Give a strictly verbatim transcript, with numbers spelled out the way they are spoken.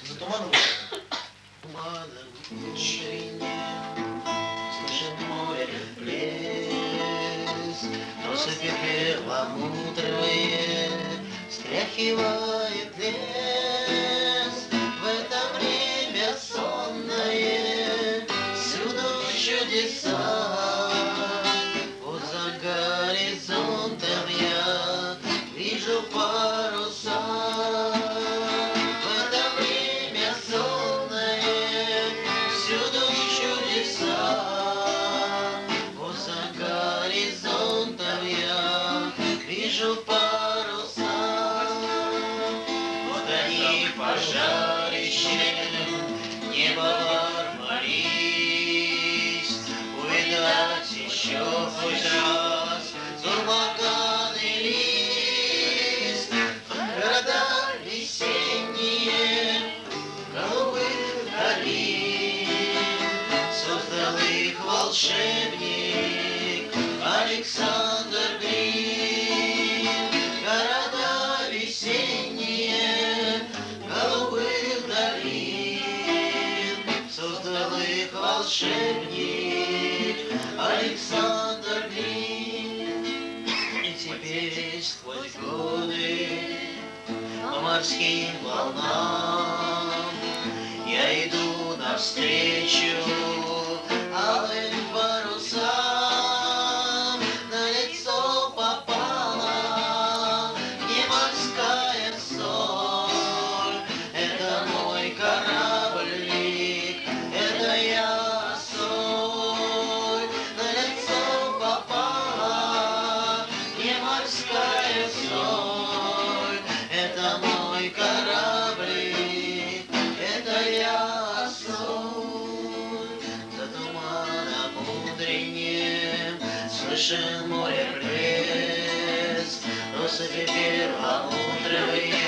За туманом? Туманом утренним слышим море плеск, россыпи перламутровые стряхивает лес. В это время сонное всюду чудеса. Вот за горизонтом я вижу паруса. В это время сонное всюду чудеса. Вот за горизонтом я вижу паруса. Вот они пожарищем небо ворвались. Увидать еще хоть раз сурмаганный лист. Города весенние голубых долин создал их волшебник Александр Грин. Города весенние голубых долин создал их волшебник Александр Грин. И теперь сквозь годы по морским волнам я иду навстречу алым парусам. На лицо попала не морская соль. Это мой кораблик, это я соль. На лицо попала не морская соль. Это мой кораблик, это я соль. За туманом утренним слышим море плеск, россыпи перламутровые